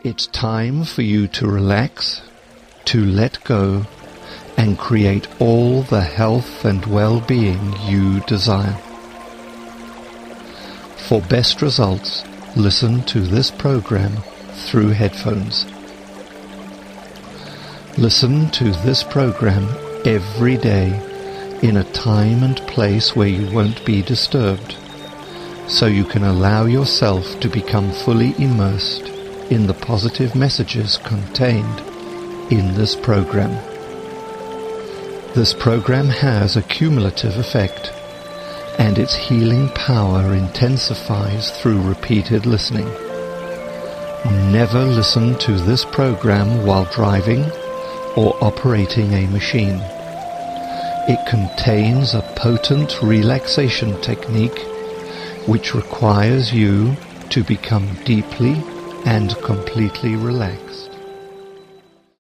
It's time for you to relax, to let go, and create all the health and well-being you desire. For best results, listen to this program through headphones. Listen to this program every day in a time and place where you won't be disturbed, so you can allow yourself to become fully immersed in the positive messages contained in this program. This program has a cumulative effect, and its healing power intensifies through repeated listening. Never listen to this program while driving or operating a machine. It contains a potent relaxation technique which requires you to become deeply and completely relaxed.